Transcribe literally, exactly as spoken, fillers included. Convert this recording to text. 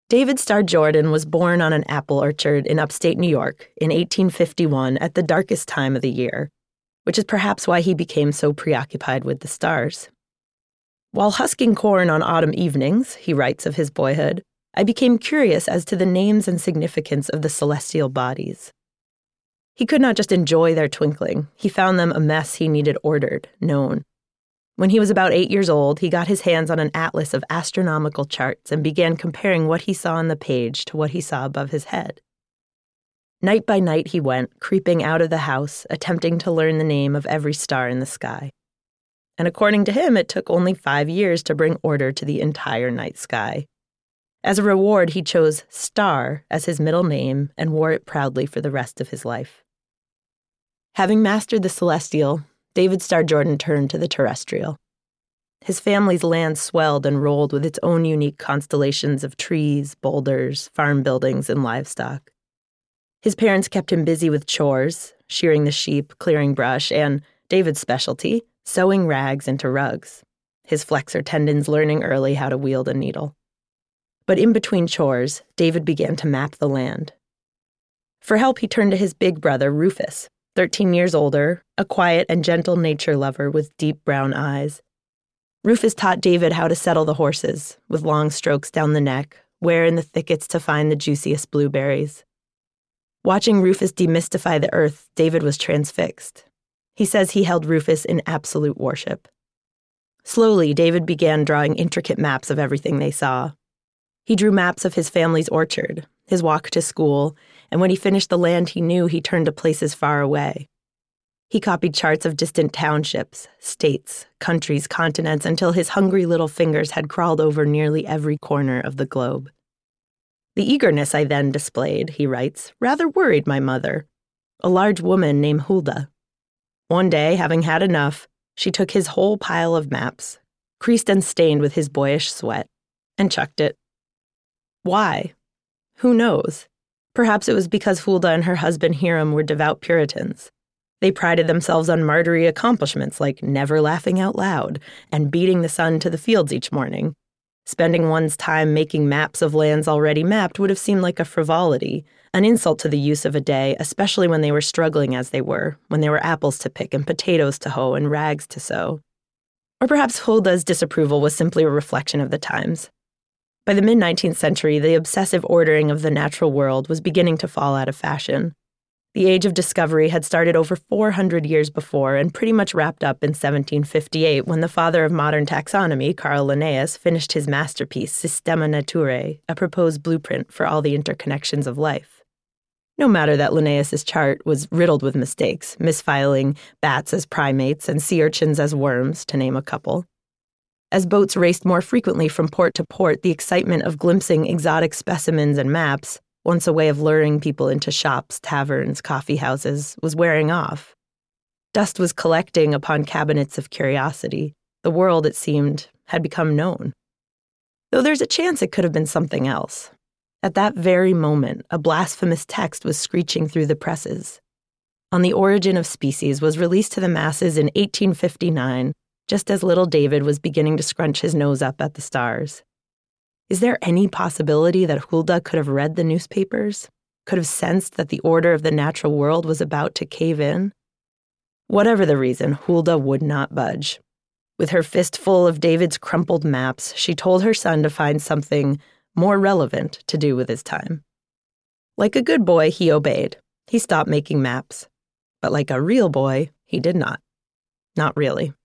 David Starr Jordan was born on an apple orchard in upstate New York in eighteen fifty-one at the darkest time of the year, which is perhaps why he became so preoccupied with the stars. While husking corn on autumn evenings, he writes of his boyhood, I became curious as to the names and significance of the celestial bodies. He could not just enjoy their twinkling. He found them a mess he needed ordered, known. When he was about eight years old, he got his hands on an atlas of astronomical charts and began comparing what he saw on the page to what he saw above his head. Night by night he went, creeping out of the house, attempting to learn the name of every star in the sky. And according to him, it took only five years to bring order to the entire night sky. As a reward, he chose Star as his middle name and wore it proudly for the rest of his life. Having mastered the celestial, David Starr Jordan turned to the terrestrial. His family's land swelled and rolled with its own unique constellations of trees, boulders, farm buildings, and livestock. His parents kept him busy with chores, shearing the sheep, clearing brush, and, David's specialty, sewing rags into rugs, his flexor tendons learning early how to wield a needle. But in between chores, David began to map the land. For help, he turned to his big brother, Rufus, thirteen years older, a quiet and gentle nature lover with deep brown eyes. Rufus taught David how to settle the horses, with long strokes down the neck, where in the thickets to find the juiciest blueberries. Watching Rufus demystify the earth, David was transfixed. He says he held Rufus in absolute worship. Slowly, David began drawing intricate maps of everything they saw. He drew maps of his family's orchard, his walk to school, and when he finished the land he knew, he turned to places far away. He copied charts of distant townships, states, countries, continents, until his hungry little fingers had crawled over nearly every corner of the globe. The eagerness I then displayed, he writes, rather worried my mother, a large woman named Hulda. One day, having had enough, she took his whole pile of maps, creased and stained with his boyish sweat, and chucked it. Why? Who knows? Perhaps it was because Hulda and her husband Hiram were devout Puritans. They prided themselves on martyry accomplishments like never laughing out loud and beating the sun to the fields each morning. Spending one's time making maps of lands already mapped would have seemed like a frivolity, an insult to the use of a day, especially when they were struggling as they were, when there were apples to pick and potatoes to hoe and rags to sew. Or perhaps Hulda's disapproval was simply a reflection of the times. By the mid-nineteenth century, the obsessive ordering of the natural world was beginning to fall out of fashion. The age of discovery had started over four hundred years before and pretty much wrapped up in seventeen fifty-eight when the father of modern taxonomy, Carl Linnaeus, finished his masterpiece, Systema Naturae, a proposed blueprint for all the interconnections of life. No matter that Linnaeus's chart was riddled with mistakes, misfiling bats as primates and sea urchins as worms, to name a couple. As boats raced more frequently from port to port, the excitement of glimpsing exotic specimens and maps, once a way of luring people into shops, taverns, coffee houses, was wearing off. Dust was collecting upon cabinets of curiosity. The world, it seemed, had become known. Though there's a chance it could have been something else. At that very moment, a blasphemous text was screeching through the presses. On the Origin of Species was released to the masses in eighteen fifty-nine, just as little David was beginning to scrunch his nose up at the stars. Is there any possibility that Hulda could have read the newspapers, could have sensed that the order of the natural world was about to cave in? Whatever the reason, Hulda would not budge. With her fist full of David's crumpled maps, she told her son to find something more relevant to do with his time. Like a good boy, he obeyed. He stopped making maps. But like a real boy, he did not. Not really.